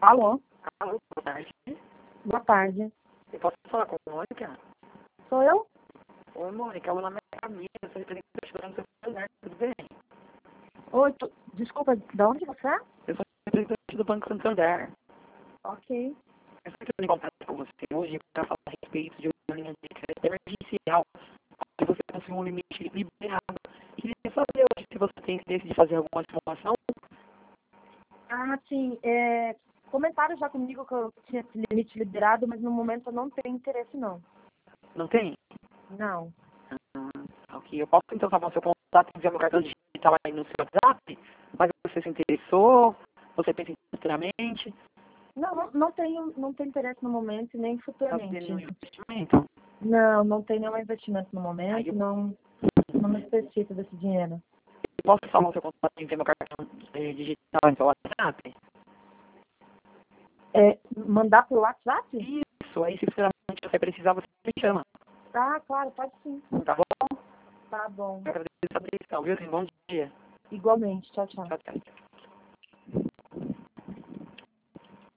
Alô? Alô, boa tarde. Boa tarde. Eu posso falar com a Mônica? Sou eu? Oi, Mônica, meu nome é Camila, eu sou representante do Banco Santander, tudo bem? Oi, desculpa, de onde você é? Eu sou representante do Banco Santander. Ok. Eu estou entrando em contato com você hoje para falar a respeito de uma linha de crédito emergencial, que você possui um limite liberado. E queria saber hoje se você tem interesse de fazer alguma simulação. Ah, sim. Comentaram já comigo que eu tinha esse limite liberado, mas no momento eu não tenho interesse, não. Não tem? Não. Ok, eu posso então salvar o seu contato e enviar meu cartão digital aí no seu WhatsApp? Mas você se interessou? Você pensa em futuramente? Não tenho interesse no momento e nem Está tendo futuramente. nenhum investimento? Não tenho nenhum investimento no Aí momento, eu não necessito desse dinheiro. posso salvar o seu contato e enviar meu cartão digital no seu WhatsApp? Mandar por WhatsApp? Isso, aí se futuramente você precisar, você me chama. Ah, claro, pode sim. Tá bom? Tá bom. Eu agradeço a atenção, viu? Tenha um bom dia. Igualmente. Tchau, tchau. Tchau, tchau.